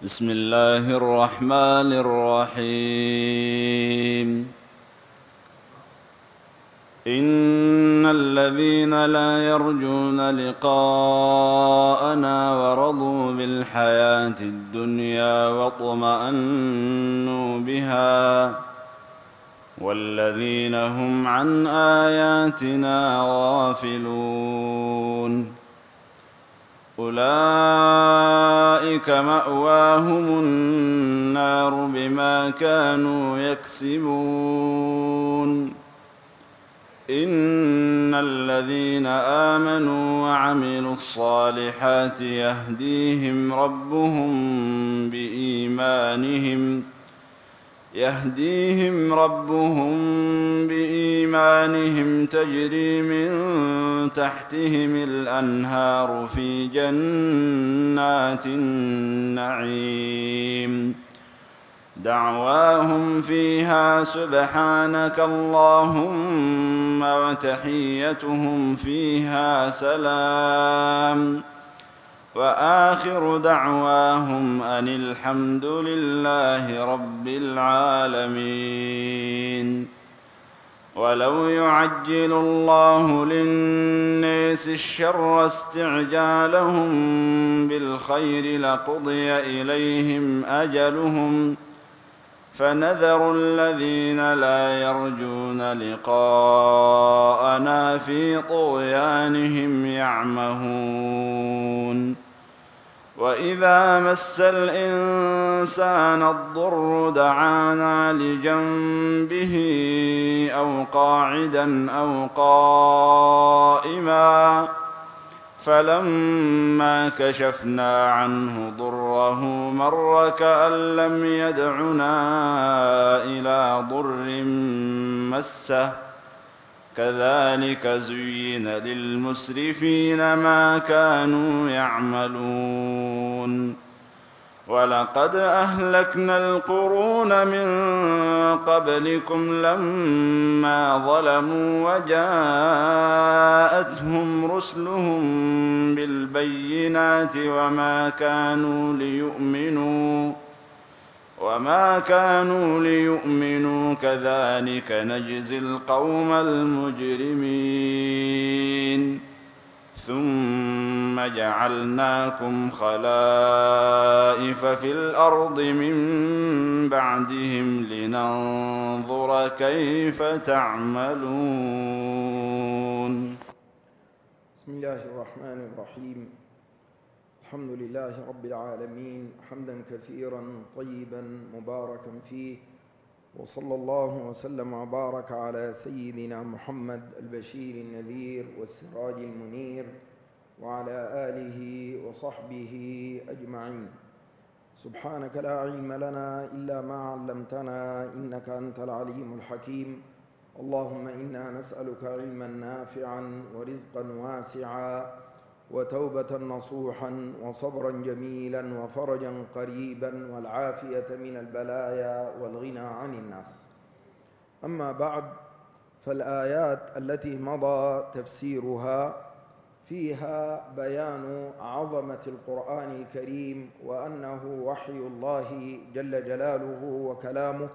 بسم الله الرحمن الرحيم. إن الذين لا يرجون لقاءنا ورضوا بالحياة الدنيا واطمأنوا بها والذين هم عن آياتنا غافلون أولئك مأواهم النار بما كانوا يكسبون. إن الذين آمنوا وعملوا الصالحات يهديهم ربهم بإيمانهم تجري من تحتهم الأنهار في جنات النعيم دعواهم فيها سبحانك اللهم وتحيتهم فيها سلام وآخر دعواهم أن الحمد لله رب العالمين. ولو يعجل الله للناس الشر استعجالهم بالخير لقضي إليهم أجلهم فنذر الذين لا يرجون لقاءنا في طغيانهم يعمهون. وإذا مس الإنسان الضر دعانا لجنبه أو قاعدا أو قائما فلما كشفنا عنه ضره مر كأن لم يدعنا إلى ضر مسه كذلك زين للمسرفين ما كانوا يعملون. ولقد أهلكنا القرون من قبلكم لما ظلموا وجاءتهم رسلهم بالبينات وما كانوا ليؤمنوا كذلك نجزي القوم المجرمين. ثم جعلناكم خلائف في الأرض من بعدهم لننظر كيف تعملون. بسم الله الرحمن الرحيم. الحمد لله رب العالمين حمدا كثيرا طيبا مباركا فيه، وصلى الله وسلم وبارك على سيدنا محمد البشير النذير والسراج المنير وعلى آله وصحبه أجمعين. سبحانك لا علم لنا إلا ما علمتنا إنك أنت العليم الحكيم. اللهم إنا نسألك علما نافعا ورزقا واسعا وتوبة نصوحا وصبرا جميلا وفرجا قريبا والعافية من البلايا والغنى عن الناس. أما بعد، فالآيات التي مضى تفسيرها فيها بيان عظمة القرآن الكريم وأنه وحي الله جل جلاله وكلامه،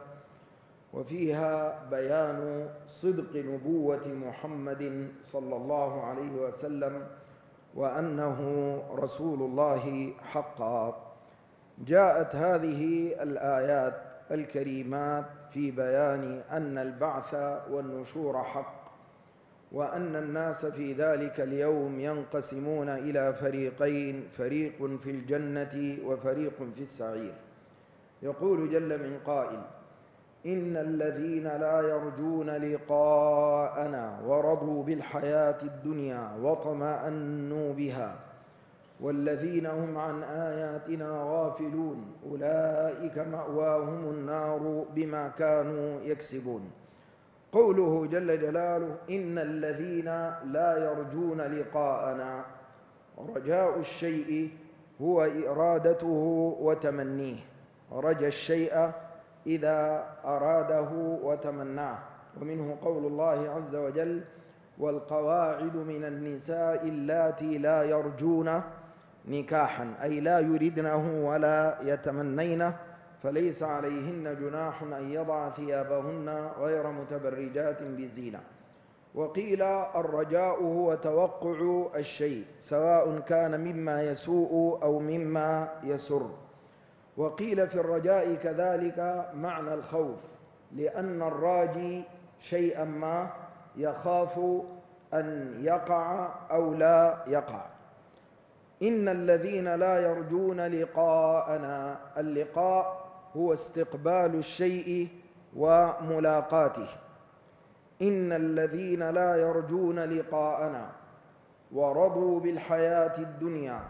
وفيها بيان صدق نبوة محمد صلى الله عليه وسلم وأنه رسول الله حقا. جاءت هذه الآيات الكريمات في بيان أن البعث والنشور حق، وأن الناس في ذلك اليوم ينقسمون إلى فريقين، فريق في الجنة وفريق في السعير. يقول جل من قائل: إن الذين لا يرجون لقاءنا ورضوا بالحياة الدنيا واطمأنوا بها والذين هم عن آياتنا غافلون أولئك مأواهم النار بما كانوا يكسبون. قوله جل جلاله إن الذين لا يرجون لقاءنا، رجاء الشيء هو إرادته وتمنيه. رجى الشيء إذا أراده وتمناه. ومنه قول الله عز وجل: والقواعد من النساء اللاتي لا يرجون نكاحا، أي لا يردنه ولا يتمنينه، فليس عليهن جناح أن يضع ثيابهن غير متبرجات بزينة. وقيل الرجاء هو توقع الشيء سواء كان مما يسوء أو مما يسر. وقيل في الرجاء كذلك معنى الخوف، لأن الراجي شيئا ما يخاف أن يقع أو لا يقع. إن الذين لا يرجون لقاءنا، اللقاء هو استقبال الشيء وملاقاته. إن الذين لا يرجون لقاءنا ورضوا بالحياة الدنيا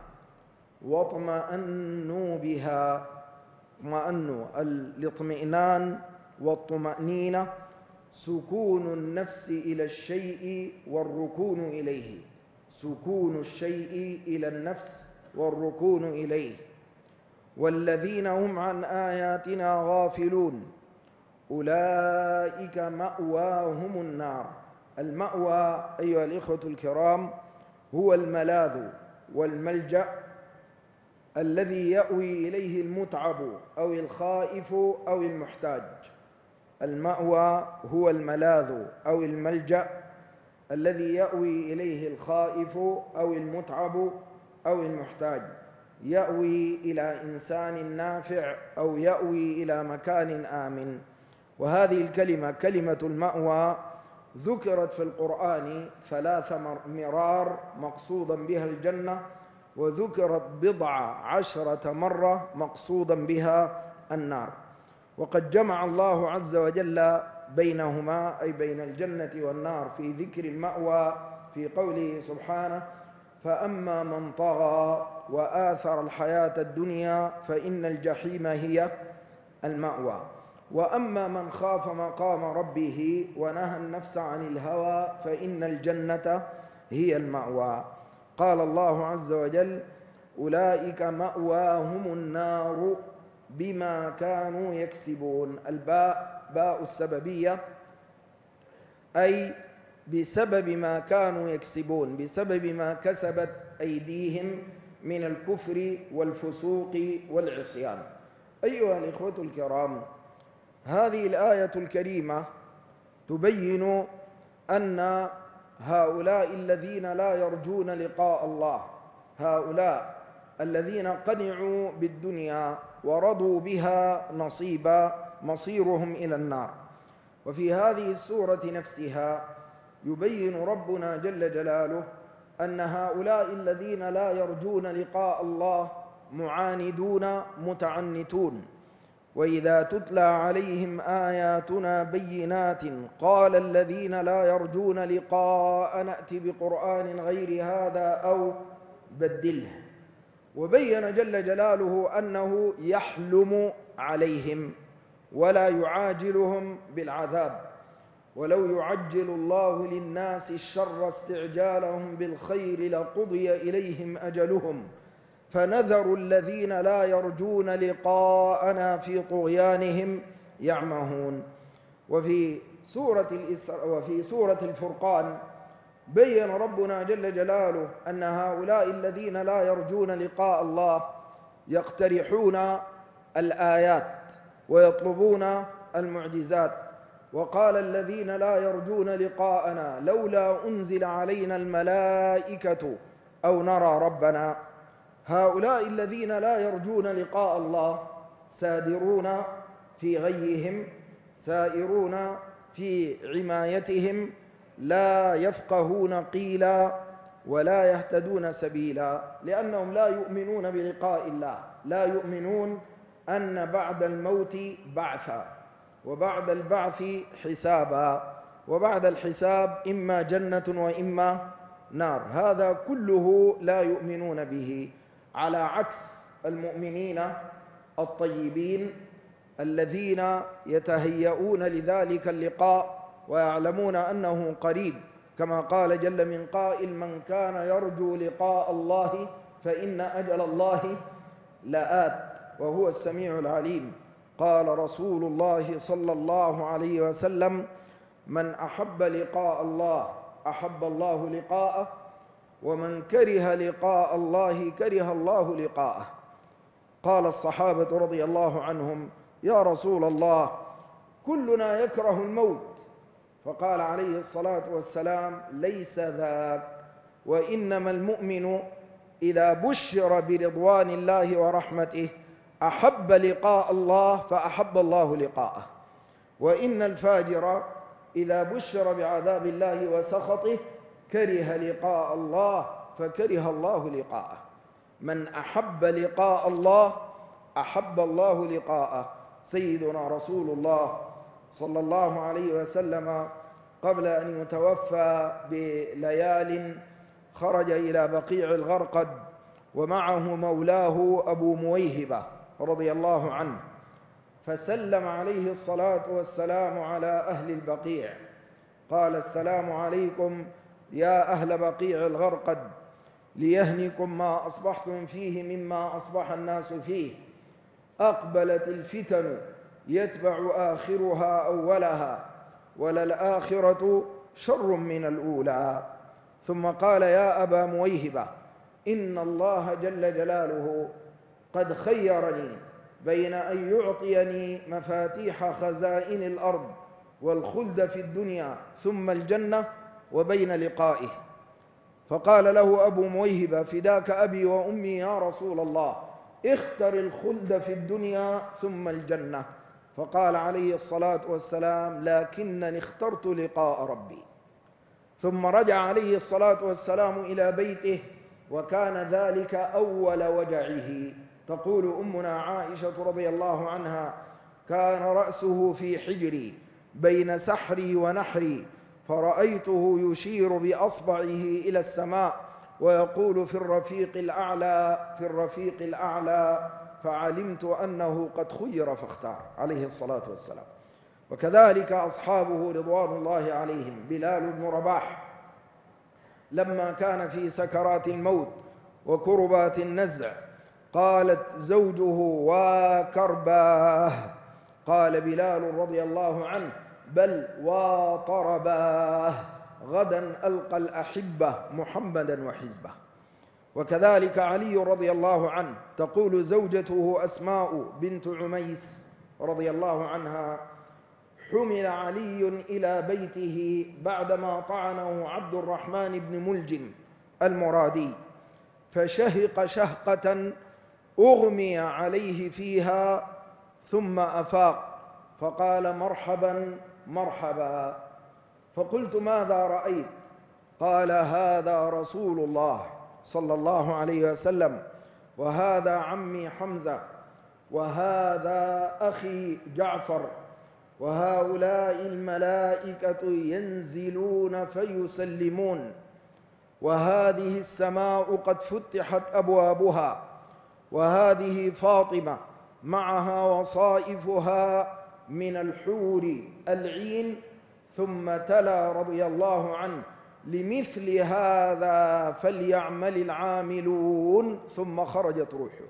واطمأنوا بها. اطمأنوا، الاطمئنان والطمأنينة سكون النفس إلى الشيء والركون إليه، سكون الشيء إلى النفس والركون إليه. والذين هم عن آياتنا غافلون أولئك مأواهم النار. المأوى أيها الإخوة الكرام هو الملاذ والملجأ الذي يأوي إليه المتعب أو الخائف أو المحتاج. المأوى هو الملاذ أو الملجأ الذي يأوي إليه الخائف أو المتعب أو المحتاج، يأوي إلى إنسان نافع أو يأوي إلى مكان آمن. وهذه الكلمة كلمة المأوى ذكرت في القرآن 3 مرار مقصودا بها الجنة، وذكرت 14 مرة مقصودا بها النار. وقد جمع الله عز وجل بينهما، أي بين الجنة والنار، في ذكر المأوى في قوله سبحانه: فأما من طغى وآثر الحياة الدنيا فإن الجحيم هي المأوى، وأما من خاف مقام ربه ونهى النفس عن الهوى فإن الجنة هي المأوى. قال الله عز وجل: أولئك مأواهم النار بما كانوا يكسبون. الباء باء السببية، أي بسبب ما كانوا يكسبون، بسبب ما كسبت أيديهم من الكفر والفسوق والعصيان. أيها الإخوة الكرام، هذه الآية الكريمة تبين أن هؤلاء الذين لا يرجون لقاء الله، هؤلاء الذين قنعوا بالدنيا ورضوا بها نصيبا، مصيرهم إلى النار. وفي هذه السورة نفسها يبين ربنا جل جلاله أن هؤلاء الذين لا يرجون لقاء الله معاندون متعنتون. وإذا تتلى عليهم آياتنا بينات قال الذين لا يرجون لقاء نأتي بقرآن غير هذا أو بدله. وبين جل جلاله أنه يحلم عليهم ولا يعاجلهم بالعذاب. ولو يعجل الله للناس الشر استعجالهم بالخير لقضي إليهم أجلهم فنذر الذين لا يرجون لقاءنا في طغيانهم يعمهون. وفي سورة الفرقان بين ربنا جل جلاله أن هؤلاء الذين لا يرجون لقاء الله يقترحون الآيات ويطلبون المعجزات. وقال الذين لا يرجون لقاءنا لولا أنزل علينا الملائكة أو نرى ربنا. هؤلاء الذين لا يرجون لقاء الله سادرون في غيهم، سائرون في عمايتهم، لا يفقهون قيلا ولا يهتدون سبيلا، لأنهم لا يؤمنون بلقاء الله، لا يؤمنون أن بعد الموت بعثا، وبعد البعث حسابا، وبعد الحساب إما جنة وإما نار. هذا كله لا يؤمنون به، على عكس المؤمنين الطيبين الذين يتهيئون لذلك اللقاء ويعلمون أنه قريب، كما قال جل من قائل: من كان يرجو لقاء الله فإن أجل الله لآت وهو السميع العليم. قال رسول الله صلى الله عليه وسلم: من أحب لقاء الله أحب الله لقاءه، ومن كره لقاء الله كره الله لقاءه. قال الصحابة رضي الله عنهم: يا رسول الله، كلنا يكره الموت. فقال عليه الصلاة والسلام: ليس ذاك، وإنما المؤمن إذا بشر برضوان الله ورحمته أحب لقاء الله فأحب الله لقاءه، وإن الفاجر إذا بشر بعذاب الله وسخطه كره لقاء الله فكره الله لقاءه. من أحب لقاء الله أحب الله لقاءه. سيدنا رسول الله صلى الله عليه وسلم قبل أن يتوفى بليال خرج إلى بقيع الغرقد ومعه مولاه أبو مويهبة رضي الله عنه، فسلم عليه الصلاة والسلام على أهل البقيع، قال: السلام عليكم يا أهل بقيع الغرقد، ليهنكم ما أصبحتم فيه مما أصبح الناس فيه. أقبلت الفتن يتبع آخرها أولها، وللآخرة شر من الأولى. ثم قال: يا أبا مويهبة، إن الله جل جلاله قد خيرني بين أن يعطيني مفاتيح خزائن الأرض والخلد في الدنيا ثم الجنة، وبين لقائه. فقال له أبو مويهبة: فداك أبي وأمي يا رسول الله، اختر الخلد في الدنيا ثم الجنة. فقال عليه الصلاة والسلام: لكنني اخترت لقاء ربي. ثم رجع عليه الصلاة والسلام إلى بيته، وكان ذلك أول وجعه. تقول أمنا عائشة رضي الله عنها: كان رأسه في حجري بين سحري ونحري، فرأيته يشير بأصبعه إلى السماء ويقول: في الرفيق الأعلى، في الرفيق الأعلى، فعلمت أنه قد خير فاختار عليه الصلاة والسلام. وكذلك أصحابه رضوان الله عليهم. بلال بن رباح لما كان في سكرات الموت وكربات النزع قالت زوجه: وكرباه. قال بلال رضي الله عنه: بل وطرباه، غدا ألقى الأحبة محمدا وحزبه. وكذلك علي رضي الله عنه. تقول زوجته أسماء بنت عميس رضي الله عنها: حمل علي إلى بيته بعدما طعنه عبد الرحمن بن ملجم المرادي، فشهق شهقة أغمي عليه فيها ثم أفاق، فقال: مرحبا مرحبا. فقلت: ماذا رأيت؟ قال: هذا رسول الله صلى الله عليه وسلم، وهذا عمي حمزة، وهذا أخي جعفر، وهؤلاء الملائكة ينزلون فيسلمون، وهذه السماء قد فتحت أبوابها، وهذه فاطمة معها وصائفها من الحور العين. ثم تلا رضي الله عنه: لمثل هذا فليعمل العاملون. ثم خرجت روحه.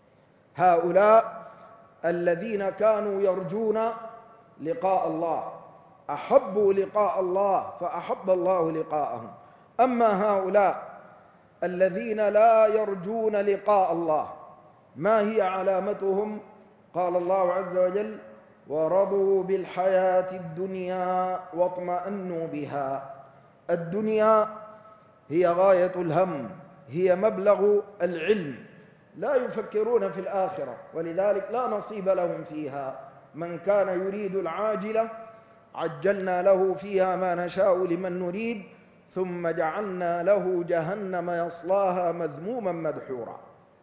هؤلاء الذين كانوا يرجون لقاء الله أحبوا لقاء الله فأحب الله لقاءهم. أما هؤلاء الذين لا يرجون لقاء الله، ما هي علامتهم؟ قال الله عز وجل: ورضوا بالحياة الدنيا واطمأنوا بها. الدنيا هي غاية الهم، هي مبلغ العلم، لا يفكرون في الآخرة، ولذلك لا نصيب لهم فيها. من كان يريد العاجلة عجلنا له فيها ما نشاء لمن نريد، ثم جعلنا له جهنم يصلاها مذموما مدحورا.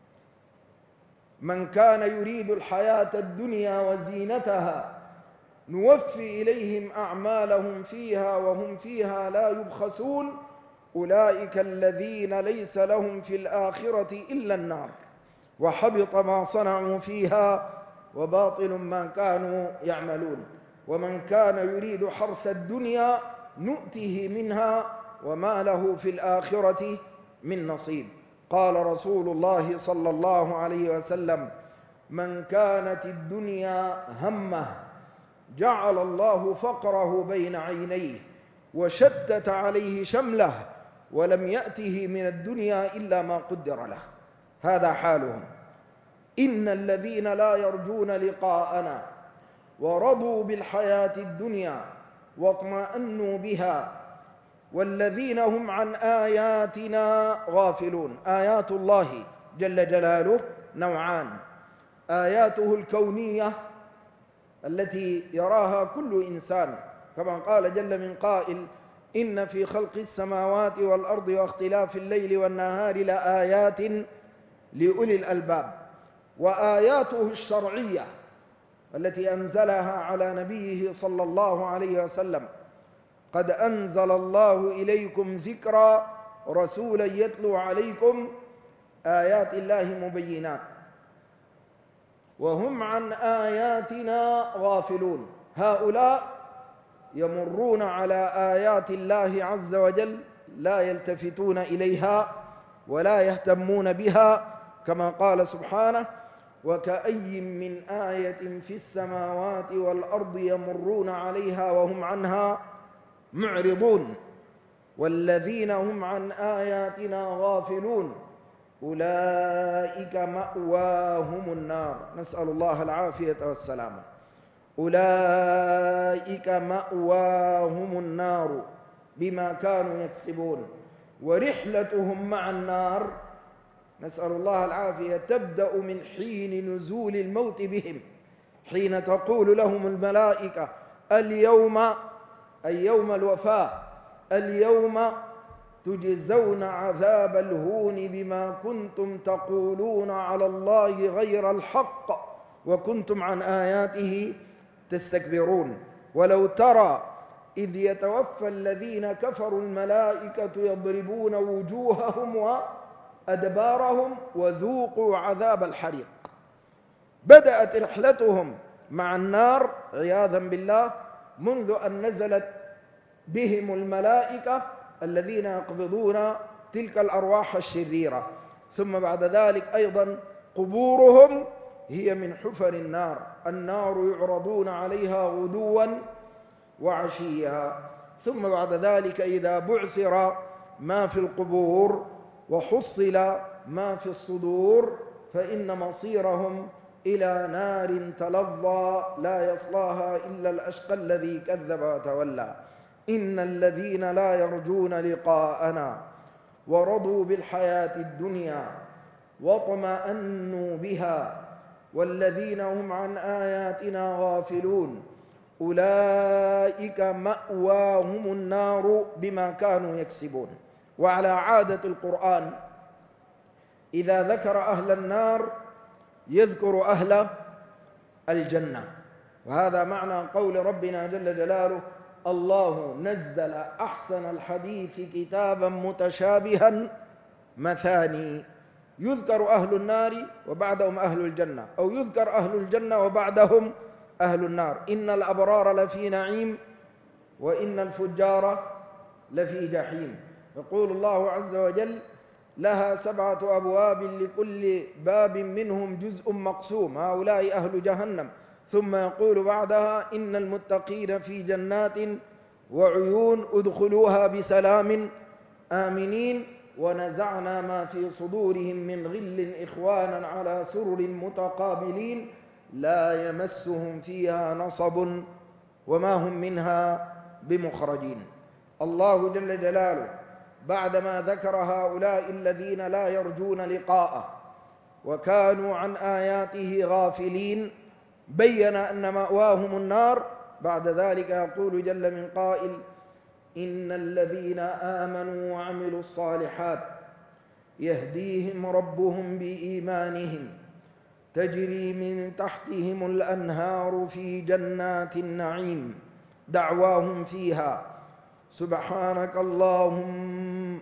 من كان يريد الحياة الدنيا وزينتها نوفي إليهم أعمالهم فيها وهم فيها لا يبخسون، أولئك الذين ليس لهم في الآخرة إلا النار، وحبط ما صنعوا فيها وباطل ما كانوا يعملون. ومن كان يريد حرث الدنيا نؤته منها وما له في الآخرة من نصيب. قال رسول الله صلى الله عليه وسلم: من كانت الدنيا همه جعل الله فقره بين عينيه وشتت عليه شمله ولم يأته من الدنيا إلا ما قدر له. هذا حالهم. إن الذين لا يرجون لقاءنا ورضوا بالحياة الدنيا واطمأنوا بها والذين هم عن آياتنا غافلون. آيات الله جل جلاله نوعان: آياته الكونية التي يراها كل إنسان، كما قال جل من قائل: إن في خلق السماوات والأرض واختلاف الليل والنهار لآيات لأولي الألباب. وآياته الشرعية التي أنزلها على نبيه صلى الله عليه وسلم: قد أنزل الله إليكم ذكرا رسولا يتلو عليكم آيات الله مبينات وهم عن آياتنا غافلون. هؤلاء يمرون على آيات الله عز وجل لا يلتفتون إليها ولا يهتمون بها، كما قال سبحانه: وكأي من آية في السماوات والأرض يمرون عليها وهم عنها معرضون والذين هم عن آياتنا غافلون أولئك مأواهم النار. نسأل الله العافية والسلامة. أولئك مأواهم النار بما كانوا يكسبون. ورحلتهم مع النار، نسأل الله العافية، تبدأ من حين نزول الموت بهم، حين تقول لهم الملائكة: اليوم، أي يوم الوفاة، اليوم تجزون عذاب الهون بما كنتم تقولون على الله غير الحق وكنتم عن آياته تستكبرون. ولو ترى إذ يتوفى الذين كفروا الملائكة يضربون وجوههم وأدبارهم وذوقوا عذاب الحريق. بدأت رحلتهم مع النار عياذا بالله منذ أن نزلت بهم الملائكة الذين يقبضون تلك الأرواح الشريرة، ثم بعد ذلك أيضا قبورهم هي من حفر النار. النار يعرضون عليها غدوا وعشيا. ثم بعد ذلك إذا بعثر ما في القبور وحصل ما في الصدور فإن مصيرهم إلى نار تلظى لا يصلاها إلا الأشقى الذي كذب وتولى. إن الذين لا يرجون لقاءنا ورضوا بالحياة الدنيا واطمأنوا بها والذين هم عن آياتنا غافلون أولئك مأواهم النار بما كانوا يكسبون. وعلى عادة القرآن إذا ذكر أهل النار يذكر أهل الجنة، وهذا معنى قول ربنا جل جلاله: الله نزل أحسن الحديث كتابا متشابها مثاني. يذكر أهل النار وبعدهم أهل الجنة، أو يذكر أهل الجنة وبعدهم أهل النار. إن الأبرار لفي نعيم وإن الفجار لفي جحيم. يقول الله عز وجل: لها 7 أبواب لكل باب منهم جزء مقسوم، هؤلاء أهل جهنم. ثم يقول بعدها: إن المتقين في جنات وعيون ادخلوها بسلام آمنين ونزعنا ما في صدورهم من غل إخوانا على سرر متقابلين لا يمسهم فيها نصب وما هم منها بمخرجين. الله جل جلاله بعدما ذكر هؤلاء الذين لا يرجون لقاءه وكانوا عن آياته غافلين بين أن مأواهم النار. بعد ذلك يقول جل من قائل: إن الذين آمنوا وعملوا الصالحات يهديهم ربهم بإيمانهم تجري من تحتهم الأنهار في جنات النعيم دعواهم فيها سبحانك اللهم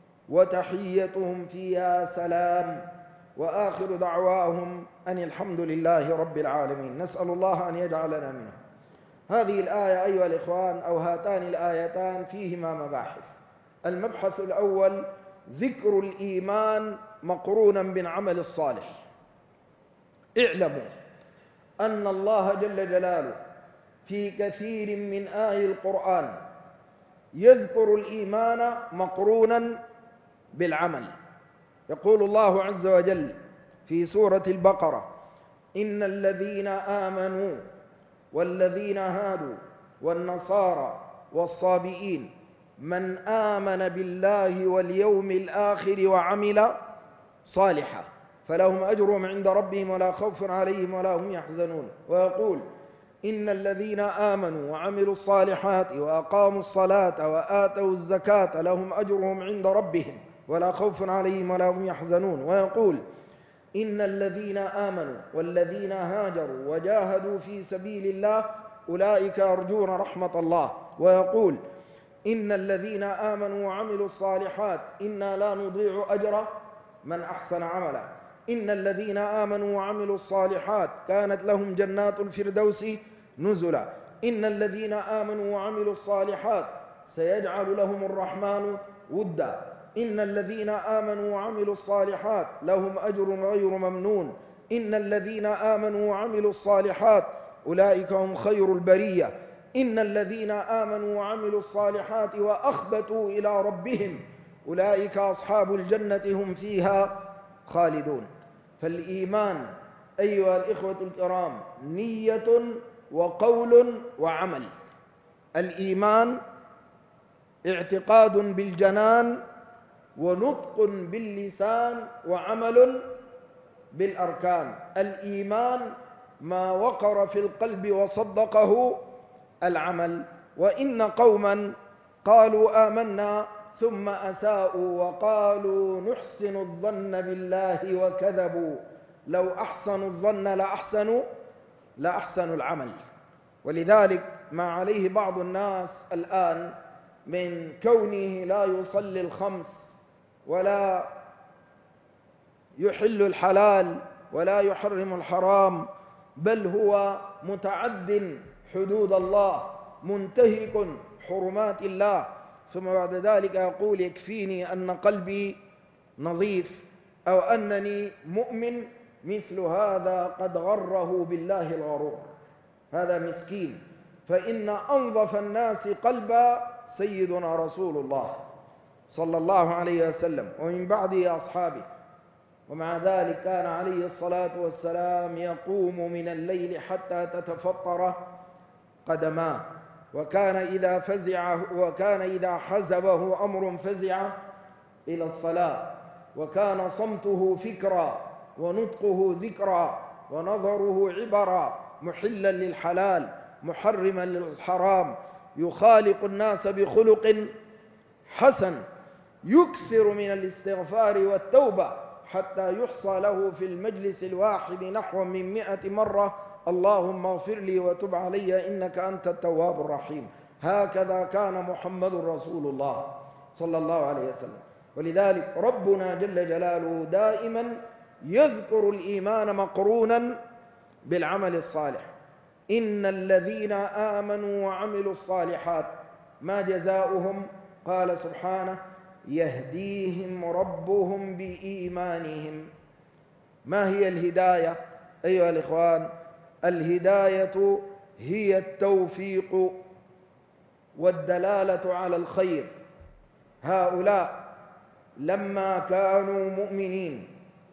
وتحيتهم فيها سلام وآخر دعواهم أن الحمد لله رب العالمين. نسأل الله أن يجعلنا منهم. هذه الآية أيها الإخوان، أو هاتان الآيتان، فيهما مباحث. المبحث الأول ذكر الإيمان مقرونا بالعمل الصالح. اعلموا أن الله جل جلاله في كثير من آي القرآن يذكر الإيمان مقرونا بالعمل. يقول الله عز وجل في سورة البقرة: إن الذين آمنوا والذين هادوا والنصارى والصابئين من آمن بالله واليوم الآخر وعمل صالحا فلهم أجرهم عند ربهم ولا خوف عليهم ولا هم يحزنون. ويقول: إن الذين آمنوا وعملوا الصالحات وأقاموا الصلاة وآتوا الزكاة لهم أجرهم عند ربهم ولا خوف عليهم ولا هم يحزنون. ويقول: إن الذين آمنوا والذين هاجروا وجاهدوا في سبيل الله أولئك يرجون رحمة الله. ويقول: إن الذين آمنوا وعملوا الصالحات إنا لا نضيع أجر من أحسن عملا. إن الذين آمنوا وعملوا الصالحات كانت لهم جنات الفردوس نزلا. إن الذين آمنوا وعملوا الصالحات سيجعل لهم الرحمن ودا. إن الذين آمنوا وعملوا الصالحات لهم أجر غير ممنون. إن الذين آمنوا وعملوا الصالحات أولئك هم خير البرية. إن الذين آمنوا وعملوا الصالحات وأخبتوا إلى ربهم أولئك أصحاب الجنة هم فيها خالدون. فالإيمان أيها الإخوة الكرام نية وقول وعمل. الإيمان اعتقاد بالجنان ونطق باللسان وعمل بالأركان. الإيمان ما وقر في القلب وصدقه العمل. وإن قوما قالوا آمنا ثم أساءوا وقالوا نحسن الظن بالله وكذبوا لو أحسنوا الظن لأحسنوا العمل. ولذلك ما عليه بعض الناس الآن من كونه لا يصلي الخمس ولا يحل الحلال ولا يحرم الحرام، بل هو متعد حدود الله منتهك حرمات الله، ثم بعد ذلك يقول يكفيني أن قلبي نظيف أو أنني مؤمن، مثل هذا قد غره بالله الغرور. هذا مسكين. فإن أنظف الناس قلبا سيدنا رسول الله صلى الله عليه وسلم ومن بعده أصحابه. ومع ذلك كان عليه الصلاة والسلام يقوم من الليل حتى تتفطر قدماه، وكان إذا حزبه أمر فزع إلى الصلاة، وكان صمته فكرا ونطقه ذكرا ونظره عبرا، محلا للحلال محرما للحرام، يخالق الناس بخلق حسن، يكثر من الاستغفار والتوبة حتى يحصى له في المجلس الواحد نحو من 100 مرة: اللهم اغفر لي وتب علي إنك أنت التواب الرحيم. هكذا كان محمد رسول الله صلى الله عليه وسلم. ولذلك ربنا جل جلاله دائما يذكر الإيمان مقرونا بالعمل الصالح. إن الذين آمنوا وعملوا الصالحات ما جزاؤهم؟ قال سبحانه: يهديهم ربهم بإيمانهم. ما هي الهداية أيها الإخوان؟ الهداية هي التوفيق والدلالة على الخير. هؤلاء لما كانوا مؤمنين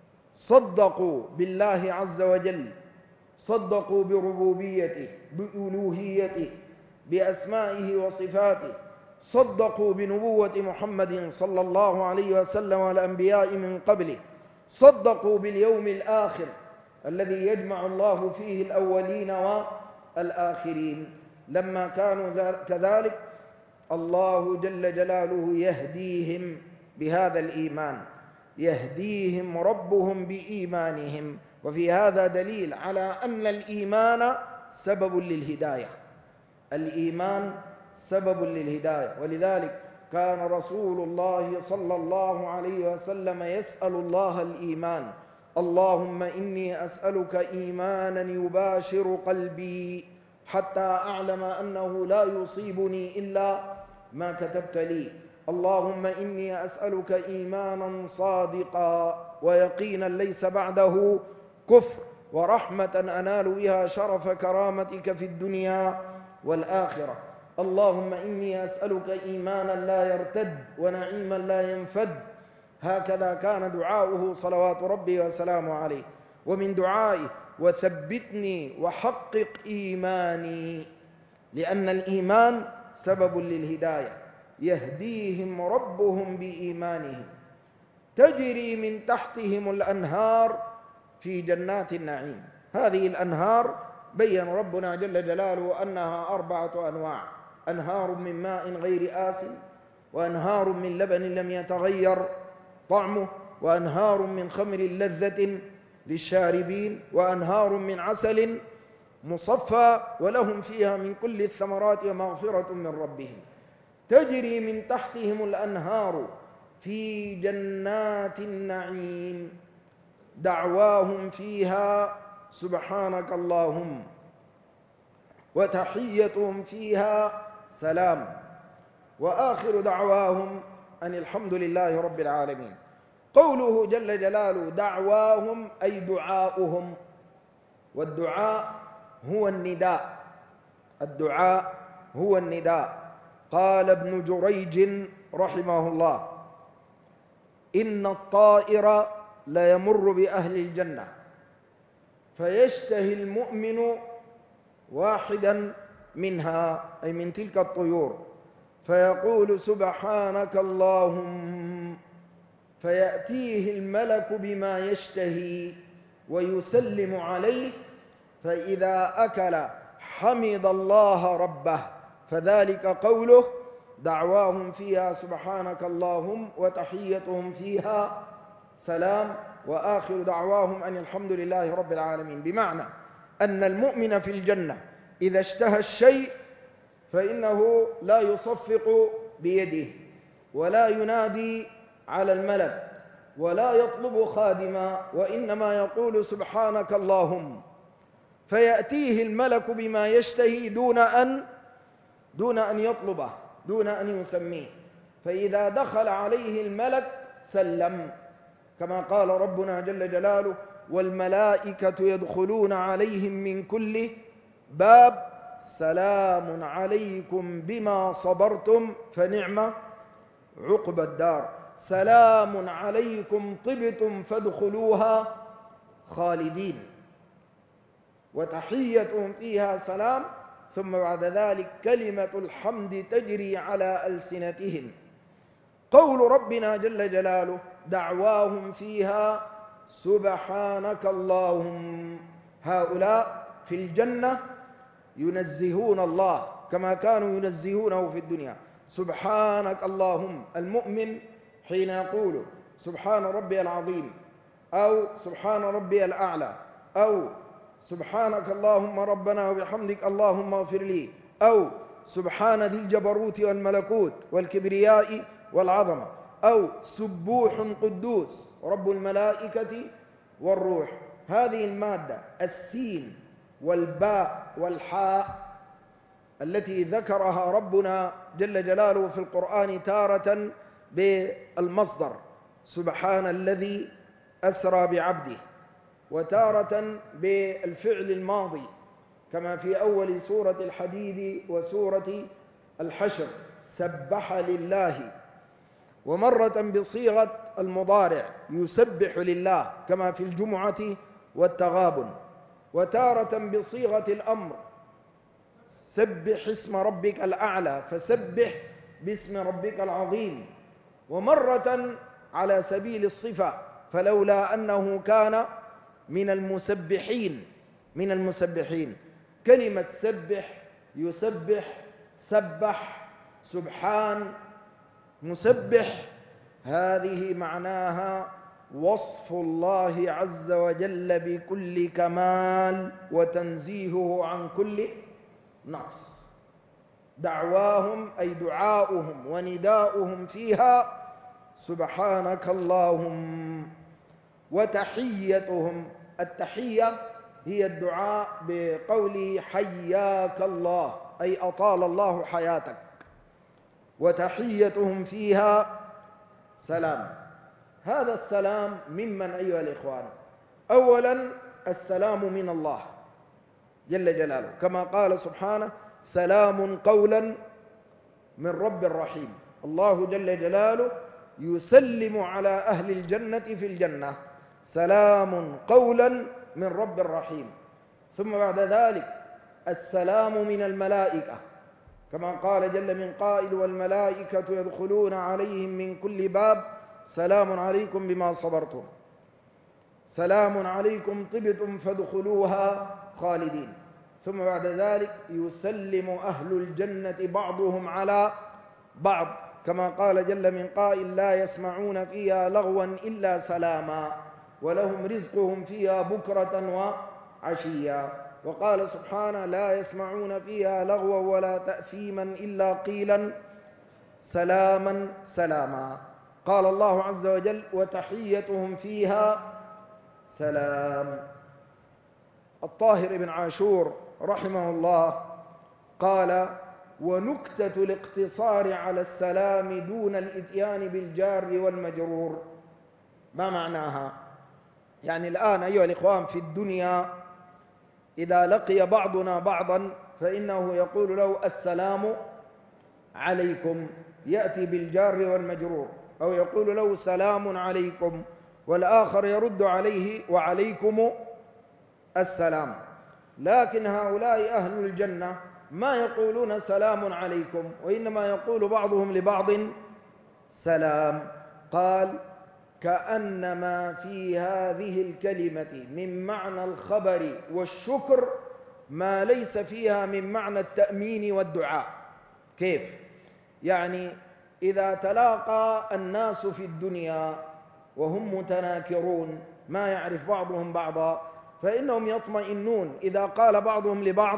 صدقوا بالله عز وجل، صدقوا بربوبيته بألوهيته بأسمائه وصفاته، صدقوا بنبوة محمد صلى الله عليه وسلم والأنبياء من قبله، صدقوا باليوم الآخر الذي يجمع الله فيه الأولين والآخرين. لما كانوا كذلك الله جل جلاله يهديهم بهذا الإيمان، يهديهم ربهم بإيمانهم. وفي هذا دليل على أن الإيمان سبب للهداية. الإيمان سبب للهداية. ولذلك كان رسول الله صلى الله عليه وسلم يسأل الله الإيمان: اللهم إني أسألك إيمانا يباشر قلبي حتى أعلم أنه لا يصيبني إلا ما كتبت لي. اللهم إني أسألك إيمانا صادقا ويقينا ليس بعده كفر، ورحمة أنال بها شرف كرامتك في الدنيا والآخرة. اللهم إني أسألك إيمانا لا يرتد ونعيما لا ينفد، هكذا كان دعاؤه صلوات ربي وسلامه عليه. ومن دعائه: وثبتني وحقق إيماني، لأن الإيمان سبب للهداية، يهديهم ربهم بإيمانهم، تجري من تحتهم الأنهار في جنات النعيم. هذه الأنهار بين ربنا جل جلاله أنها 4 أنواع: أنهار من ماء غير آسن، وأنهار من لبن لم يتغير طعمه، وأنهار من خمر لذة للشاربين، وأنهار من عسل مصفى، ولهم فيها من كل الثمرات ومغفرة من ربهم، تجري من تحتهم الأنهار في جنات النعيم، دعواهم فيها سبحانك اللهم، وتحيتهم فيها سلام، وآخر دعواهم أن الحمد لله رب العالمين. قوله جل جلاله دعواهم أي دعاؤهم، والدعاء هو النداء، الدعاء هو النداء. قال ابن جريج رحمه الله: إن الطائر ليمر بأهل الجنة فيشتهي المؤمن واحدا منها، أي من تلك الطيور، فيقول سبحانك اللهم، فيأتيه الملك بما يشتهي ويسلم عليه، فإذا أكل حمد الله ربه، فذلك قوله دعواهم فيها سبحانك اللهم وتحيتهم فيها سلام وآخر دعواهم أن الحمد لله رب العالمين. بمعنى أن المؤمن في الجنة إذا اشتهى الشيء فإنه لا يصفق بيده، ولا ينادي على الملك، ولا يطلب خادما، وإنما يقول سبحانك اللهم، فيأتيه الملك بما يشتهي دون أن يطلبه، دون أن يسميه، فإذا دخل عليه الملك سلم، كما قال ربنا جل جلاله والملائكة يدخلون عليهم من كل باب سلام عليكم بما صبرتم فنعم عقبى الدار، سلام عليكم طبتم فادخلوها خالدين، وتحيتهم فيها سلام، ثم بعد ذلك كلمة الحمد تجري على ألسنتهم. قول ربنا جل جلاله دعواهم فيها سبحانك اللهم، هؤلاء في الجنة ينزهون الله كما كانوا ينزهونه في الدنيا، سبحانك اللهم. المؤمن حين يقول سبحان ربي العظيم، أو سبحان ربي الأعلى، أو سبحانك اللهم ربنا وبحمدك اللهم اغفر لي، أو سبحان ذي الجبروت والملكوت والكبرياء والعظمة، أو سبوح قدوس رب الملائكة والروح، هذه المادة السين والباء والحاء التي ذكرها ربنا جل جلاله في القرآن تارة بالمصدر سبحان الذي أسرى بعبده، وتارة بالفعل الماضي كما في أول سورة الحديد وسورة الحشر سبح لله، ومرة بصيغة المضارع يسبح لله كما في الجمعة والتغابن، وتارة بصيغة الأمر سبح اسم ربك الأعلى فسبح باسم ربك العظيم، ومرة على سبيل الصفة فلولا أنه كان من المسبحين. كلمة سبح، يسبح، سبح، سبحان، مسبح، هذه معناها وصف الله عز وجل بكل كمال وتنزيهه عن كل نقص. دعواهم أي دعاؤهم ونداؤهم فيها سبحانك اللهم، وتحيتهم، التحية هي الدعاء بقوله حياك الله أي أطال الله حياتك، وتحيتهم فيها سلام. هذا السلام ممن أيها الإخوان؟ أولا السلام من الله جل جلاله كما قال سبحانه سلام قولا من رب رحيم. الله جل جلاله يسلم على أهل الجنة في الجنة: سلام قولا من رب رحيم. ثم بعد ذلك السلام من الملائكة، كما قال جل من قائل: والملائكة يدخلون عليهم من كل باب سلام عليكم بما صبرتم، سلام عليكم طبتم فادخلوها خالدين. ثم بعد ذلك يسلم أهل الجنة بعضهم على بعض، كما قال جل من قائل: لا يسمعون فيها لغوا إلا سلاما ولهم رزقهم فيها بكرة وعشيا. وقال سبحانه: لا يسمعون فيها لغوا ولا تأثيما إلا قيلا سلاما سلاما. قال الله عز وجل: وتحيتهم فيها سلام. الطاهر بن عاشور رحمه الله قال: ونكتة الاقتصار على السلام دون الإتيان بالجار والمجرور. ما معناها؟ يعني الآن أيها الإخوان في الدنيا إذا لقي بعضنا بعضا فإنه يقول له: السلام عليكم، يأتي بالجار والمجرور، أو يقول له: سلام عليكم، والآخر يرد عليه: وعليكم السلام. لكن هؤلاء أهل الجنة ما يقولون سلام عليكم، وإنما يقول بعضهم لبعض سلام. قال: كأنما في هذه الكلمة من معنى الخبر والشكر ما ليس فيها من معنى التأمين والدعاء. كيف؟ يعني إذا تلاقى الناس في الدنيا وهم متناكرون ما يعرف بعضهم بعضا، فإنهم يطمئنون إذا قال بعضهم لبعض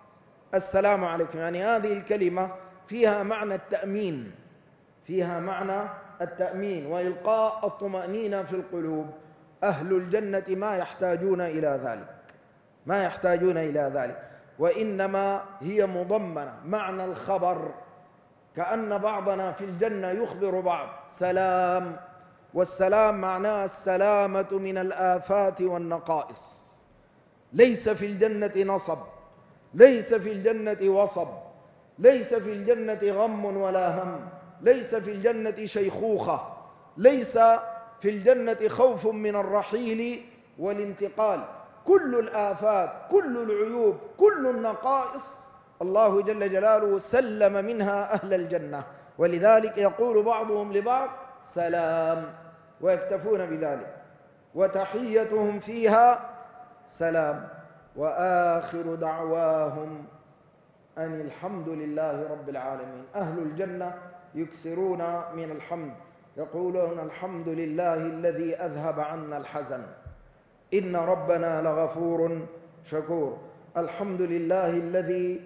السلام عليكم، يعني هذه الكلمة فيها معنى التأمين، فيها معنى التأمين وإلقاء الطمأنينة في القلوب. أهل الجنة ما يحتاجون إلى ذلك، ما يحتاجون إلى ذلك، وإنما هي مضمنة معنى الخبر، كأن بعضنا في الجنة يخبر بعض سلام. والسلام معناه السلامة من الآفات والنقائص. ليس في الجنة نصب، ليس في الجنة وصب، ليس في الجنة غم ولا هم، ليس في الجنة شيخوخة، ليس في الجنة خوف من الرحيل والانتقال. كل الآفات، كل العيوب، كل النقائص الله جل جلاله سلم منها أهل الجنة، ولذلك يقول بعضهم لبعض سلام ويكتفون بذلك. وتحيتهم فيها سلام، وآخر دعواهم أن الحمد لله رب العالمين. أهل الجنة يكثرون من الحمد، يقولون: الحمد لله الذي أذهب عنا الحزن، إن ربنا لغفور شكور. الحمد لله الذي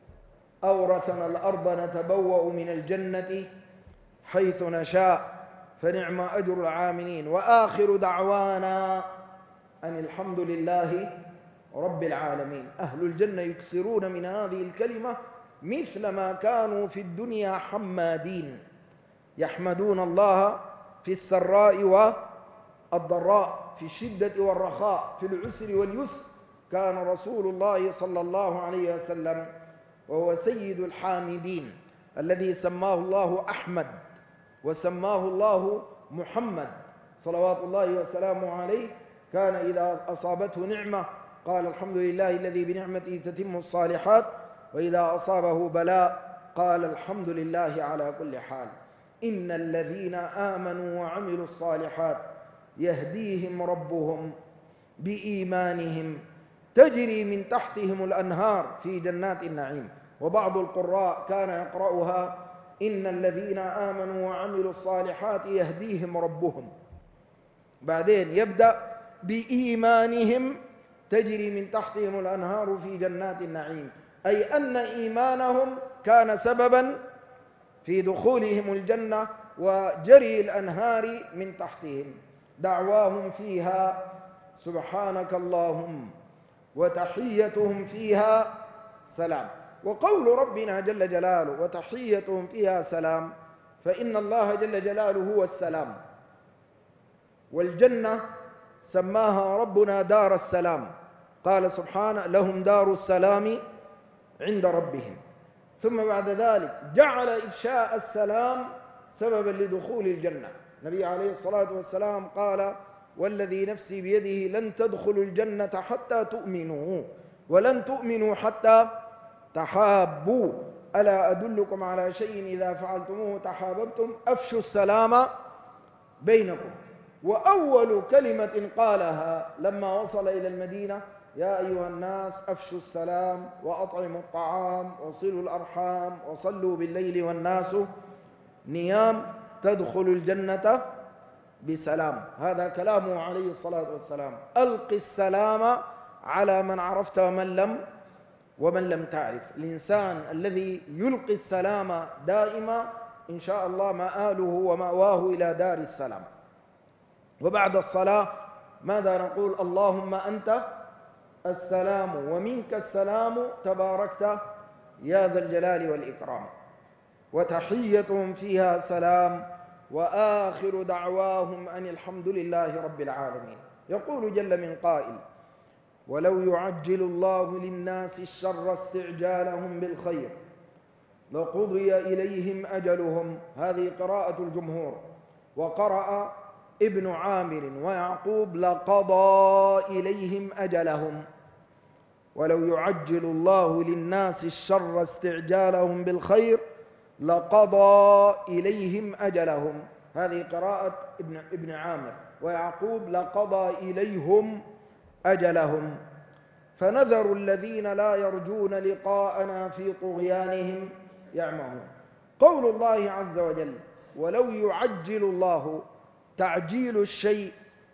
أورثنا الأرض نتبوأ من الجنة حيث نشاء فنعم أجر العاملين. وآخر دعوانا أن الحمد لله رب العالمين. أهل الجنة يكثرون من هذه الكلمة مثل ما كانوا في الدنيا حمادين، يحمدون الله في السراء والضراء، في الشدة والرخاء، في العسر واليسر. كان رسول الله صلى الله عليه وسلم وهو سيد الحامدين الذي سماه الله أحمد وسماه الله محمد صلوات الله وسلامه عليه، كان إذا أصابته نعمة قال: الحمد لله الذي بنعمته تتم الصالحات، وإذا أصابه بلاء قال: الحمد لله على كل حال. إن الذين آمنوا وعملوا الصالحات يهديهم ربهم بإيمانهم تجري من تحتهم الأنهار في جنات النعيم. وبعض القراء كان يقرأها: إن الذين آمنوا وعملوا الصالحات يهديهم ربهم، بعدين يبدأ بإيمانهم تجري من تحتهم الأنهار في جنات النعيم، أي أن إيمانهم كان سببا في دخولهم الجنة وجري الأنهار من تحتهم. دعواهم فيها سبحانك اللهم وتحيتهم فيها سلام. وقول ربنا جل جلاله وتحيتهم فيها سلام، فإن الله جل جلاله هو السلام، والجنة سماها ربنا دار السلام، قال سبحانه: لهم دار السلام عند ربهم. ثم بعد ذلك جعل إفشاء السلام سببا لدخول الجنة، النبي عليه الصلاة والسلام قال: والذي نفسي بيده لن تدخلوا الجنة حتى تؤمنوا، ولن تؤمنوا حتى تحابوا، ألا أدلكم على شيء إذا فعلتموه تحاببتم؟ أفشوا السلام بينكم. وأول كلمة قالها لما وصل إلى المدينة: يا أيها الناس أفشوا السلام وأطعموا الطعام وصلوا الأرحام وصلوا بالليل والناس نيام تدخلوا الجنة بسلام. هذا كلامه عليه الصلاة والسلام: ألق السلام على من عرفت ومن لم تعرف. الإنسان الذي يلقي السلام دائما إن شاء الله مآله ومأواه إلى دار السلام. وبعد الصلاة ماذا نقول؟ اللهم أنت السلام ومنك السلام تباركت يا ذا الجلال والإكرام. وتحيتهم فيها سلام وآخر دعواهم أن الحمد لله رب العالمين. يقول جل من قائل: ولو يعجل الله للناس الشر استعجالهم بالخير لقضي إليهم أجلهم. هذه قراءة الجمهور. وقرأ ابن عامر ويعقوب: لقضى إليهم أجلهم. ولو يعجل الله للناس الشر استعجالهم بالخير لقضى إليهم أجلهم. هذه قراءة ابن عامر. ويعقوب: لقضى إليهم أجلهم. فنذر الذين لا يرجون لقاءنا في طغيانهم يعمهون. قول الله عز وجل: ولو يعجل الله، تعجيل الشيء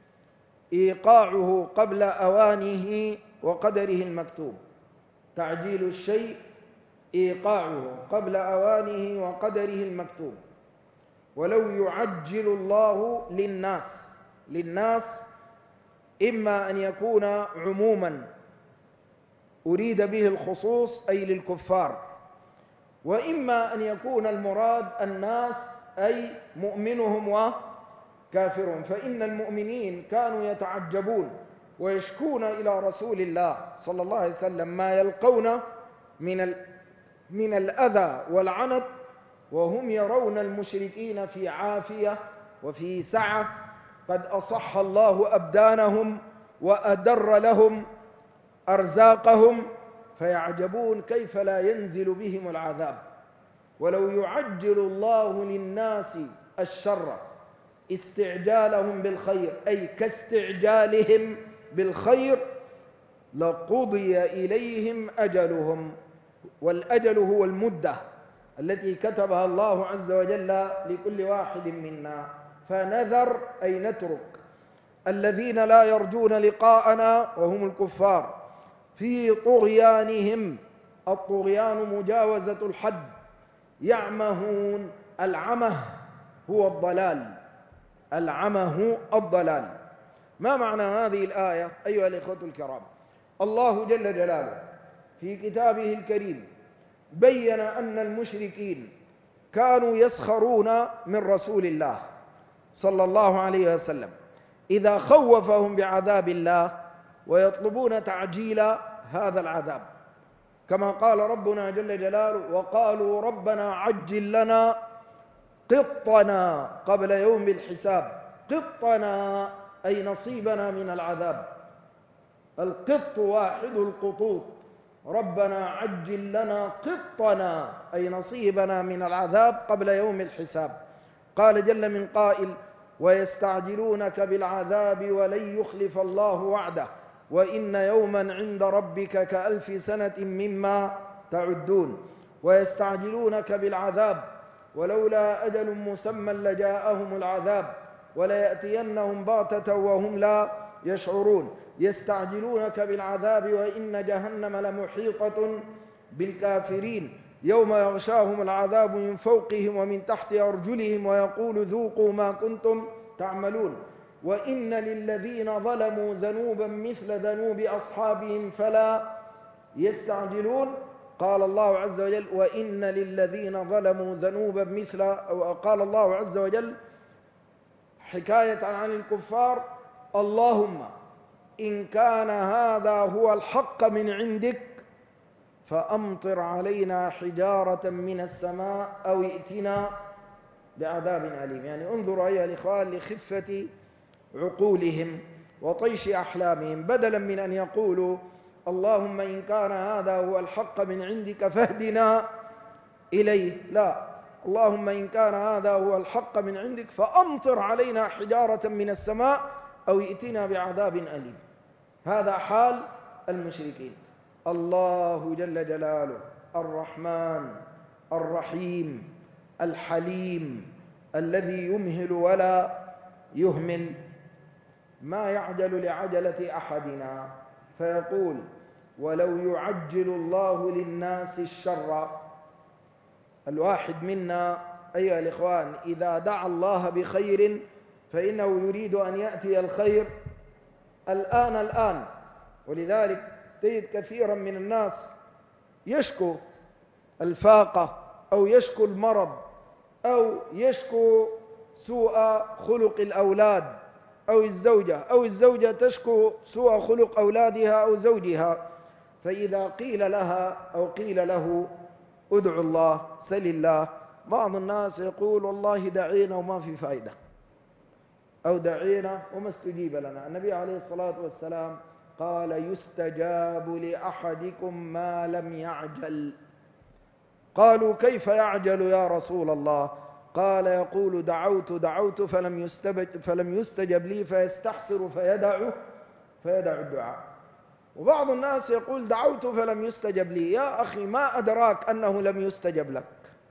إيقاعه قبل أوانه وقدره المكتوب. تعجيل الشيء إيقاعه قبل أوانه وقدره المكتوب. ولو يعجل الله للناس إما أن يكون عموما أريد به الخصوص أي للكفار، وإما أن يكون المراد الناس أي مؤمنهم وكافرهم. فإن المؤمنين كانوا يتعجبون ويشكون إلى رسول الله صلى الله عليه وسلم ما يلقون من الأذى والعنت، وهم يرون المشركين في عافية وفي سعة، قد أصح الله أبدانهم وأدر لهم أرزاقهم، فيعجبون كيف لا ينزل بهم العذاب. ولو يعجل الله للناس الشر استعجالهم بالخير أي كاستعجالهم بالخير لقضي إليهم أجلهم. والأجل هو المدة التي كتبها الله عز وجل لكل واحد منا. فنذر أي نترك الذين لا يرجون لقاءنا وهم الكفار في طغيانهم. الطغيان مجاوزة الحد. يعمهون. العمه هو الضلال. العمه الضلال. ما معنى هذه الآية أيها الإخوة الكرام؟ الله جل جلاله في كتابه الكريم بين أن المشركين كانوا يسخرون من رسول الله صلى الله عليه وسلم إذا خوفهم بعذاب الله ويطلبون تعجيل هذا العذاب، كما قال ربنا جل جلاله: وقالوا ربنا عجل لنا قطنا قبل يوم الحساب. قطنا أي نصيبنا من العذاب. القط واحد القطوط. ربنا عجل لنا قطنا أي نصيبنا من العذاب قبل يوم الحساب. قال جل من قائل: ويستعجلونك بالعذاب ولن يخلف الله وعده وإن يوما عند ربك كألف سنة مما تعدون. ويستعجلونك بالعذاب ولولا أجل مسمى لجاءهم العذاب وليأتينهم بغتة وهم لا يشعرون. يستعجلونك بالعذاب وإن جهنم لمحيطة بالكافرين يوم يغشاهم العذاب من فوقهم ومن تحت أرجلهم ويقول ذوقوا ما كنتم تعملون. وإن للذين ظلموا ذنوبا مثل ذنوب أصحابهم فلا يستعجلون. قال الله عز وجل: وإن للذين ظلموا ذنوبا مثل، قال الله عز وجل حكاية عن الكفار: اللهم إن كان هذا هو الحق من عندك فأمطر علينا حجارة من السماء أو ائتنا بعذاب أليم. يعني انظروا أيها الإخوان لخفة عقولهم وطيش أحلامهم، بدلا من أن يقولوا اللهم إن كان هذا هو الحق من عندك فاهدنا إليه، لا، اللهم إن كان هذا هو الحق من عندك فأمطر علينا حجارة من السماء أو ائتنا بعذاب أليم. هذا حال المشركين. الله جل جلاله الرحمن الرحيم الحليم الذي يمهل ولا يهمل، ما يعجل لعجلة أحدنا، فيقول ولو يعجل الله للناس الشر. الواحد منا أيها الإخوان إذا دعا الله بخير فإنه يريد أن يأتي الخير الآن. ولذلك تجد كثيرا من الناس يشكو الفاقة أو يشكو المرض أو يشكو سوء خلق الأولاد أو الزوجة تشكو سوء خلق أولادها أو زوجها، فإذا قيل لها أو قيل له ادعو الله سل الله، بعض الناس يقول والله دعينا وما في فائدة، أو دعينا وما استجيب لنا. النبي عليه الصلاة والسلام قال يستجاب لأحدكم ما لم يعجل. قالوا كيف يعجل يا رسول الله؟ قال يقول دعوت فلم يستجب لي فيستحسر فيدع الدعاء. وبعض الناس يقول دعوت فلم يستجب لي. يا أخي ما أدراك أنه لم يستجب لك؟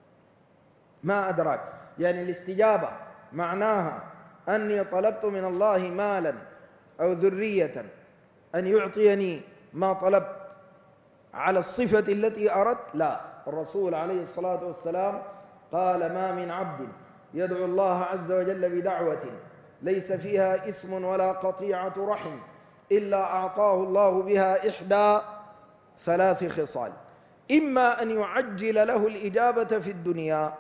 ما أدراك؟ يعني الاستجابة معناها أني طلبت من الله مالا أو ذرية أن يعطيني ما طلبت على الصفة التي أردت؟ لا، الرسول عليه الصلاة والسلام قال ما من عبد يدعو الله عز وجل بدعوة ليس فيها إثم ولا قطيعة رحم إلا أعطاه الله بها إحدى ثلاث خصال: إما أن يعجل له الإجابة في الدنيا،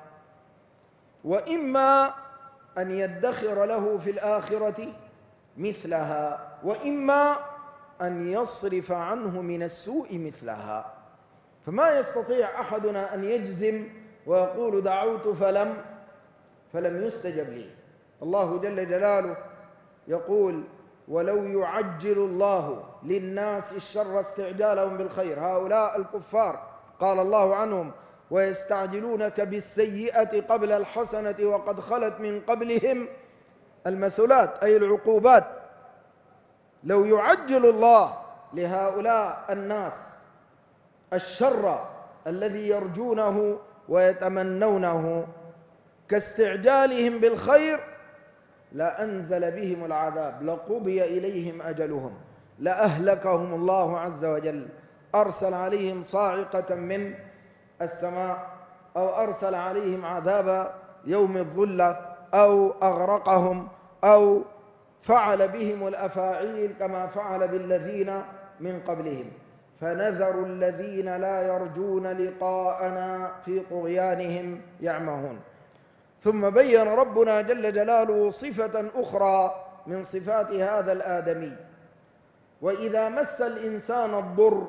وإما أن يدخر له في الآخرة مثلها، وإما أن يصرف عنه من السوء مثلها. فما يستطيع أحدنا أن يجزم ويقول دعوت فلم يستجب لي. الله جل جلاله يقول ولو يعجل الله للناس الشر استعجالهم بالخير. هؤلاء الكفار قال الله عنهم ويستعجلونك بالسيئة قبل الحسنة وقد خلت من قبلهم المثلات أي العقوبات. لو يعجل الله لهؤلاء الناس الشر الذي يرجونه ويتمنونه كاستعجالهم بالخير لأنزل بهم العذاب، لقضي إليهم أجلهم، لأهلكهم الله عز وجل، أرسل عليهم صاعقة من السماء، أو أرسل عليهم عذاب يوم الظلة، أو أغرقهم، أو فعل بهم الأفاعيل كما فعل بالذين من قبلهم. فنذر الذين لا يرجون لقاءنا في طغيانهم يعمهون. ثم بين ربنا جل جلاله صفة أخرى من صفات هذا الآدمي: وإذا مس الإنسان الضر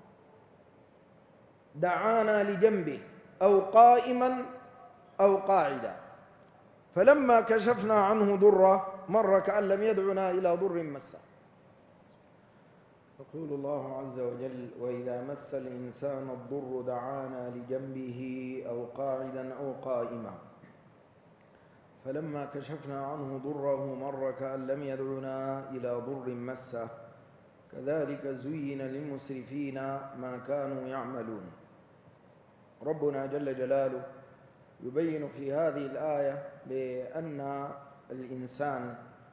دعانا لجنبه أو قائما أو قاعدا، فلما كشفنا عنه ضره مر كأن لم يدعنا إلى ضر مسه. يقول الله عز وجل وإذا مس الإنسان الضر دعانا لجنبه أو قاعدا أو قائما فلما كشفنا عنه ضره مر كأن لم يدعنا إلى ضر مسه كذلك زين للمسرفين ما كانوا يعملون. ربنا جل جلاله يبين في هذه الآية بأن الإنسان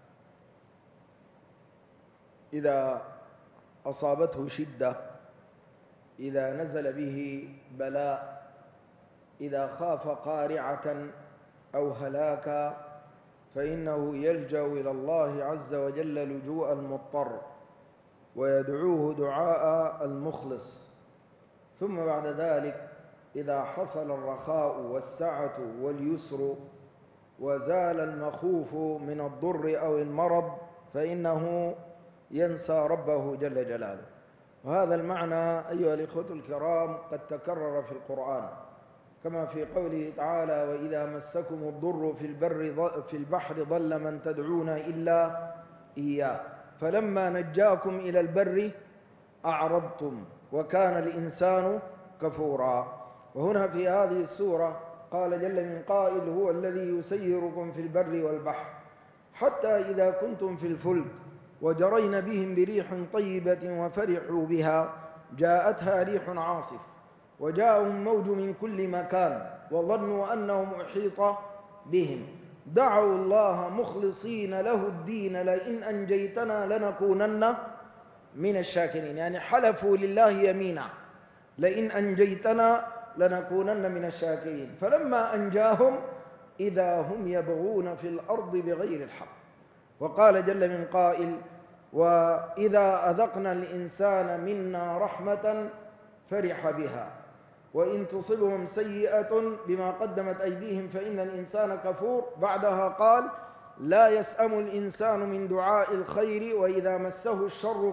إذا أصابته شدة، إذا نزل به بلاء، إذا خاف قارعة أو هلاكا، فإنه يلجأ إلى الله عز وجل لجوء المضطر ويدعوه دعاء المخلص. ثم بعد ذلك إذا حصل الرخاء والسعة واليسر وزال المخوف من الضر أو المرض فإنه ينسى ربه جل جلاله. وهذا المعنى أيها الإخوة الكرام قد تكرر في القرآن، كما في قوله تعالى: وإذا مسكم الضر في البحر ضل من تدعون إلا إياه فلما نجاكم إلى البر أعرضتم وكان الإنسان كفورا. وهنا في هذه السورة قال جل من قائل: هو الذي يسيركم في البر والبحر حتى إذا كنتم في الفلك وجرين بهم بريح طيبة وفرحوا بها جاءتها ريح عاصف وجاءهم موج من كل مكان وظنوا أنهم أحيط بهم دعوا الله مخلصين له الدين لئن أنجيتنا لنكونن من الشاكرين. يعني حلفوا لله يمينا: لئن أنجيتنا لنكونن من الشاكرين. فلما أنجاهم إذا هم يبغون في الأرض بغير الحق. وقال جل من قائل: وإذا أذقنا الإنسان منا رحمة فرح بها وإن تصبهم سيئة بما قدمت أيديهم فإن الإنسان كفور. بعدها قال: لا يسأم الإنسان من دعاء الخير وإذا مسه الشر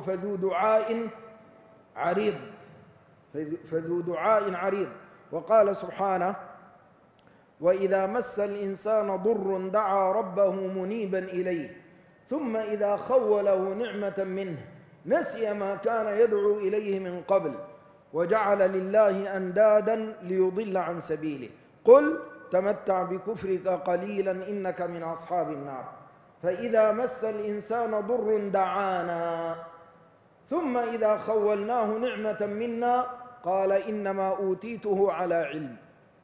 فذو دعاء عريض. وقال سبحانه: وإذا مس الإنسان ضر دعا ربه منيبا إليه ثم إذا خوله نعمة منه نسي ما كان يدعو إليه من قبل وجعل لله أندادا ليضل عن سبيله. قل تمتع بكفرك قليلا إنك من أصحاب النار. فإذا مس الإنسان ضر دعانا ثم إذا خولناه نعمة منا قال إنما أوتيته على علم.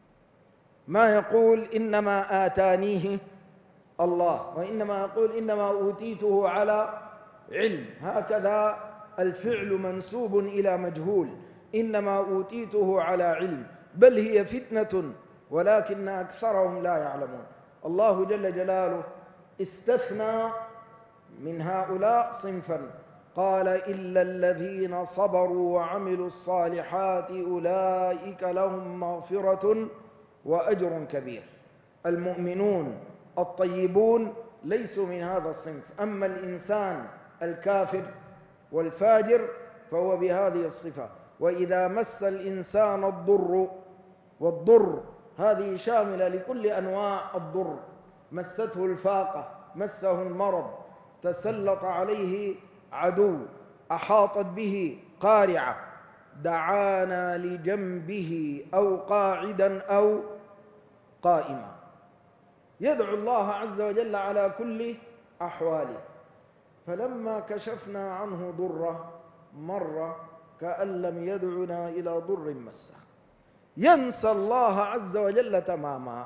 ما يقول إنما آتانيه الله، وإنما يقول إنما أوتيته على علم. هكذا الفعل منسوب إلى مجهول: إنما أوتيته على علم، بل هي فتنة ولكن أكثرهم لا يعلمون. الله جل جلاله استثنى من هؤلاء صنفا قال: إلا الذين صبروا وعملوا الصالحات أولئك لهم مغفرة وأجر كبير. المؤمنون الطيبون ليسوا من هذا الصنف. أما الإنسان الكافر والفاجر فهو بهذه الصفة. وإذا مس الإنسان الضر، والضر هذه شاملة لكل أنواع الضر: مسته الفاقة، مسه المرض، تسلط عليه عدو، أحاطت به قارعة، دعانا لجنبه أو قاعدا أو قائما. يدعو الله عز وجل على كل أحواله. فلما كشفنا عنه ضره مر كأن لم يدعنا إلى ضر مسه. ينسى الله عز وجل تماما.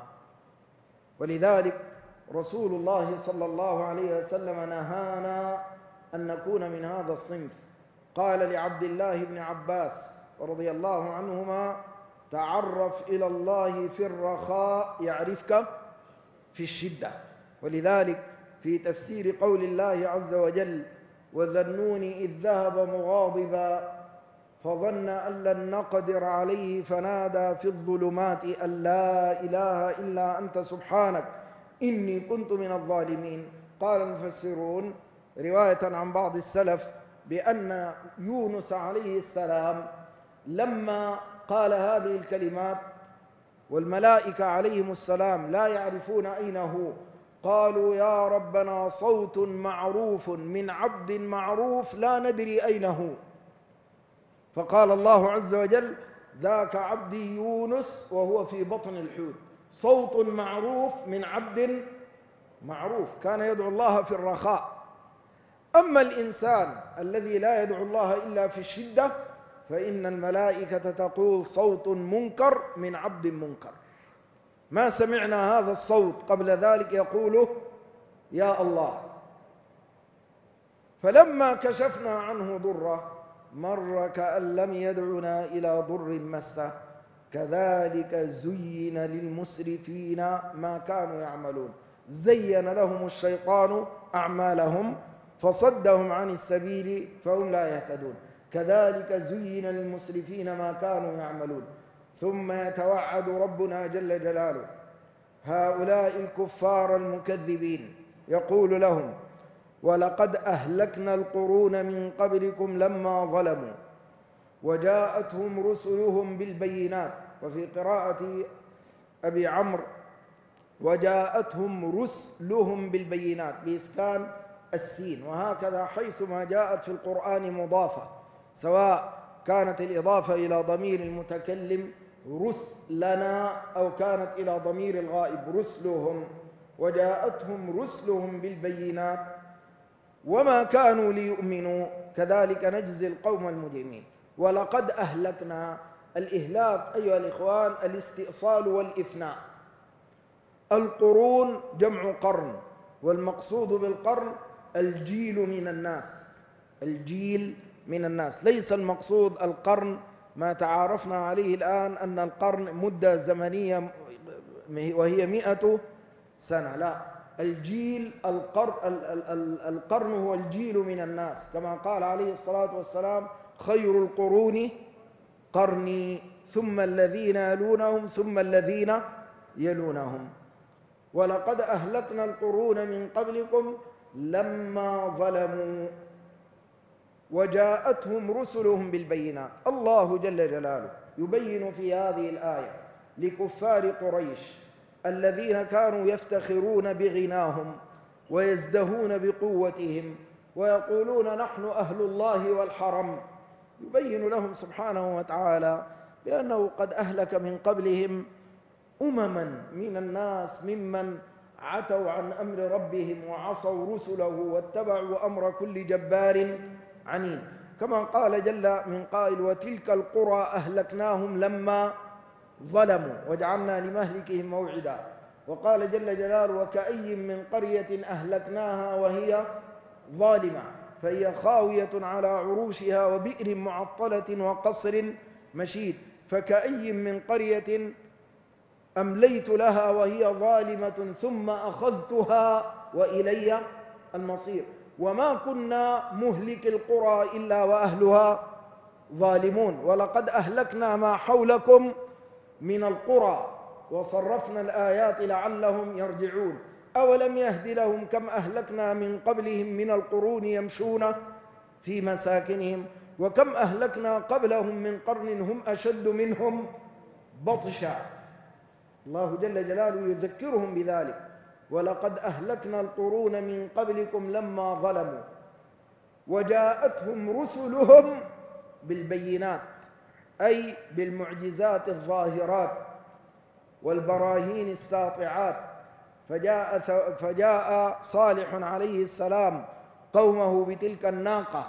ولذلك رسول الله صلى الله عليه وسلم نهانا أن نكون من هذا الصنف. قال لعبد الله بن عباس رضي الله عنهما: تعرف إلى الله في الرخاء يعرفك في الشدة. ولذلك في تفسير قول الله عز وجل: وذا النون إذ ذهب مغاضبا فظن أن لن نقدر عليه فنادى في الظلمات أن لا إله إلا أنت سبحانك إني كنت من الظالمين. قال المفسرون رواية عن بعض السلف بأن يونس عليه السلام لما قال هذه الكلمات والملائكة عليهم السلام لا يعرفون أين هو، قالوا: يا ربنا صوت معروف من عبد معروف لا ندري أين هو. فقال الله عز وجل: ذاك عبدي يونس وهو في بطن الحوت. صوت معروف من عبد معروف كان يدعو الله في الرخاء. أما الإنسان الذي لا يدعو الله إلا في الشدة فإن الملائكة تقول: صوت منكر من عبد منكر، ما سمعنا هذا الصوت قبل ذلك يقوله يا الله. فلما كشفنا عنه ضره مر كأن لم يدعنا إلى ضر مسه. كذلك زين للمسرفين ما كانوا يعملون. زين لهم الشيطان أعمالهم فصدهم عن السبيل فهم لا يهتدون. كذلك زين للمسرفين ما كانوا يعملون. ثم يتوعد ربنا جل جلاله هؤلاء الكفار المكذبين، يقول لهم: ولقد أهلكنا القرون من قبلكم لما ظلموا وجاءتهم رسلهم بالبينات. وفي قراءة أبي عمرو وجاءتهم رسلهم بالبينات بإسكان السين، وهكذا حيثما جاءت في القرآن مضافة سواء كانت الإضافة إلى ضمير المتكلم رسلنا أو كانت إلى ضمير الغائب رسلهم، وجاءتهم رسلهم بالبينات وما كانوا ليؤمنوا كذلك نجزي القوم المجرمين. ولقد أهلكنا، الإهلاك أيها الإخوان الاستئصال والإفناء. القرون جمع قرن، والمقصود بالقرن الجيل من الناس، الجيل من الناس، ليس المقصود القرن ما تعارفنا عليه الآن أن القرن مدة زمنية وهي 100 سنة، لا، الجيل القرن هو الجيل من الناس، كما قال عليه الصلاة والسلام خير القرون قرني ثم الذين يلونهم ثم الذين يلونهم. ولقد أهلكنا القرون من قبلكم لما ظلموا وجاءتهم رسلهم بالبينات. الله جل جلاله يبين في هذه الآية لكفار قريش الذين كانوا يفتخرون بغناهم ويزدهون بقوتهم ويقولون نحن أهل الله والحرم، يبين لهم سبحانه وتعالى بأنه قد أهلك من قبلهم أمما من الناس ممن عتوا عن أمر ربهم وعصوا رسله واتبعوا أمر كل جبار عنيد، كما قال جل من قائل وتلك القرى أهلكناهم لما ظلموا وجعلنا لمهلكهم موعدا. وقال جل جلاله وكأي من قرية أهلكناها وهي ظالمة فهي خاوية على عروشها وبئر معطلة وقصر مشيد، فكأي من قرية أمليت لها وهي ظالمة ثم أخذتها وإلي المصير وما كنا مهلك القرى إلا وأهلها ظالمون ولقد أهلكنا ما حولكم من القرى وصرفنا الآيات لعلهم يرجعون أولم يهد لهم كم أهلكنا من قبلهم من القرون يمشون في مساكنهم وكم أهلكنا قبلهم من قرن هم أشد منهم بطشا. الله جل جلاله يذكرهم بذلك ولقد أهلكنا القرون من قبلكم لما ظلموا وجاءتهم رسلهم بالبينات أي بالمعجزات الظاهرات والبراهين الساطعات، فجاء صالح عليه السلام قومه بتلك الناقة،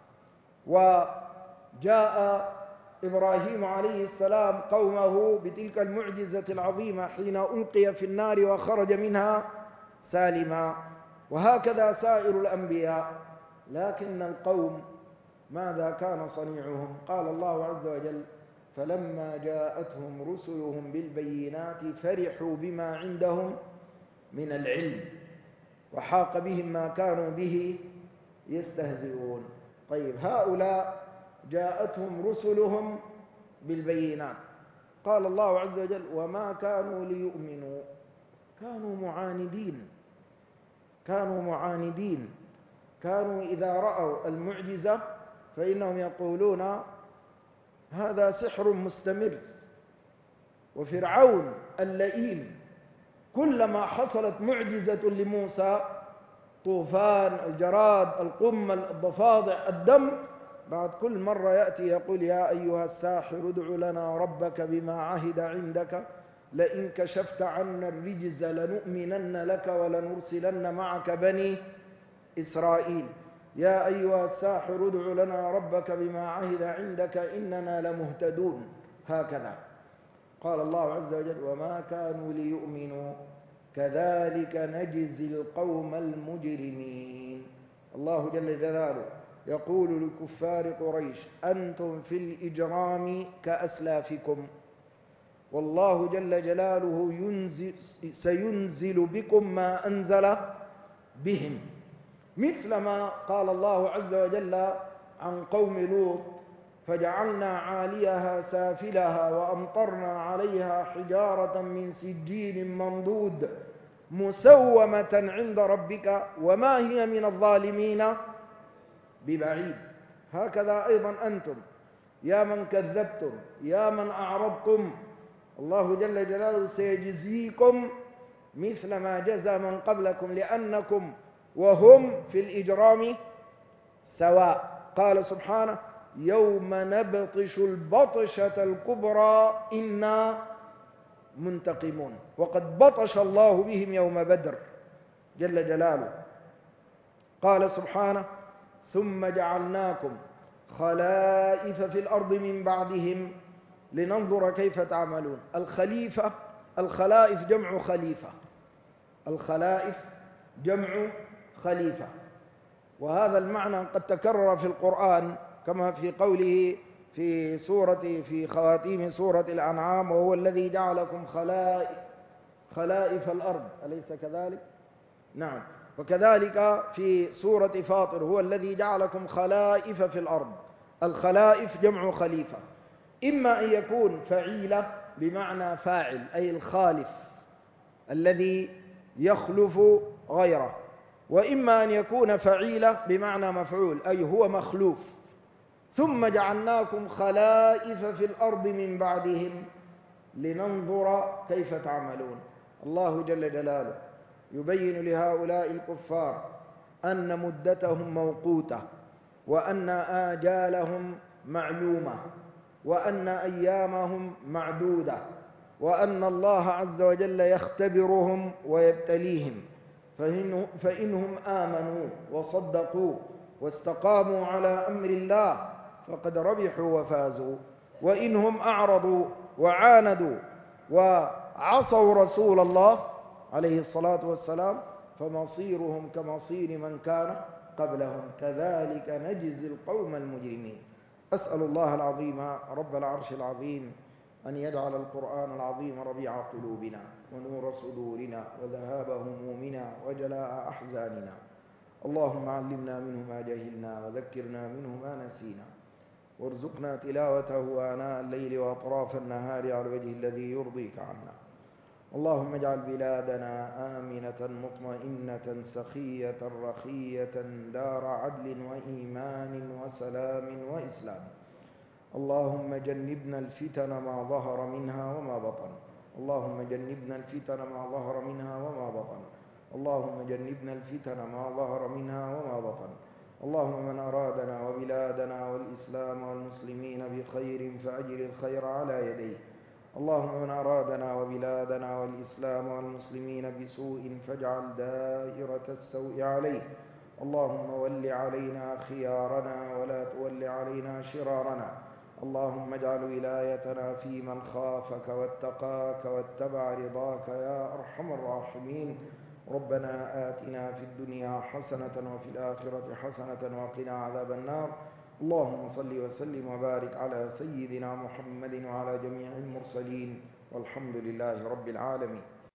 وجاء إبراهيم عليه السلام قومه بتلك المعجزة العظيمة حين ألقي في النار وخرج منها سالما، وهكذا سائر الأنبياء. لكن القوم ماذا كان صنيعهم؟ قال الله عز وجل فلما جاءتهم رسلهم بالبينات فرحوا بما عندهم من العلم وحاق بهم ما كانوا به يستهزئون. طيب هؤلاء جاءتهم رسلهم بالبينات، قال الله عز وجل وما كانوا ليؤمنوا، كانوا معاندين، كانوا إذا رأوا المعجزة فإنهم يقولون هذا سحر مستمر. وفرعون اللئيم كلما حصلت معجزة لموسى طوفان الجراد القمل الضفادع الدم بعد كل مرة يأتي يقول يا أيها الساحر ادع لنا ربك بما عهد عندك لئن كشفت عنا الرجز لنؤمنن لك ولنرسلن معك بني إسرائيل. يا أيها الساحر ادع لنا ربك بما عهد عندك إننا لمهتدون. هكذا قال الله عز وجل وما كانوا ليؤمنوا كذلك نجزي القوم المجرمين. الله جل جلاله يقول لكفار قريش أنتم في الإجرام كأسلافكم والله جل جلاله سينزل بكم ما أنزل بهم، مثل ما قال الله عز وجل عن قوم لوط فجعلنا عاليها سافلها وأمطرنا عليها حجارة من سجيل منضود مسومة عند ربك وما هي من الظالمين ببعيد. هكذا أيضا أنتم يا من كذبتم يا من أعرضتم الله جل جلاله سيجزيكم مثل ما جزى من قبلكم لأنكم وهم في الإجرام سواء. قال سبحانه يوم نبطش البطشة الكبرى إنا منتقمون، وقد بطش الله بهم يوم بدر جل جلاله. قال سبحانه ثم جعلناكم خلائف في الأرض من بعدهم لننظر كيف تعملون. الخليفة، الخلائف جمع خليفة، الخلائف جمع خليفة، وهذا المعنى قد تكرر في القرآن كما في قوله في خواتيم سورة الأنعام وهو الذي جعلكم خلائف الأرض، أليس كذلك؟ نعم. وكذلك في سورة فاطر هو الذي جعلكم خلائف في الأرض. الخلائف جمع خليفة، إما أن يكون فعيلة بمعنى فاعل أي الخالف الذي يخلف غيره، وإما أن يكون فعيلة بمعنى مفعول أي هو مخلوف. ثم جعلناكم خلائف في الأرض من بعدهم لننظر كيف تعملون. الله جل جلاله يبين لهؤلاء الكفار أن مدتهم موقوتة، وأن آجالهم معلومة، وأن أيامهم معدودة، وأن الله عز وجل يختبرهم ويبتليهم، فإنهم آمنوا وصدقوا واستقاموا على أمر الله فقد ربحوا وفازوا، وإنهم أعرضوا وعاندوا وعصوا رسول الله عليه الصلاة والسلام فمصيرهم كمصير من كان قبلهم كذلك نجزي القوم المجرمين. أسأل الله العظيم رب العرش العظيم أن يجعل القرآن العظيم ربيع قلوبنا ونور صدورنا وذهاب همومنا وجلاء أحزاننا. اللهم علمنا منه ما جهلنا وذكرنا منه ما نسينا، وارزقنا تلاوته آناء الليل وأطراف النهار على الوجه الذي يرضيك عنا. اللهم اجعل بلادنا آمنة مطمئنة سخية رخية دار عدل وإيمان وسلام وإسلام. اللهم جنبنا الفتن ما ظهر منها وما بطن، اللهم جنبنا الفتن ما ظهر منها وما بطن، اللهم جنبنا الفتن ما ظهر منها وما بطن. اللهم من أرادنا وبلادنا والإسلام والمسلمين بخير فأجر الخير على يديه. اللهم من أرادنا وبلادنا والإسلام والمسلمين بسوء فاجعل دائرة السوء عليه. اللهم ول علينا خيارنا ولا تول علينا شرارنا. اللهم اجعل ولايتنا في من خافك واتقاك واتبع رضاك يا أرحم الراحمين. ربنا آتنا في الدنيا حسنة وفي الآخرة حسنة وقنا عذاب النار. اللهم صل وسلم وبارك على سيدنا محمد وعلى جميع المرسلين والحمد لله رب العالمين.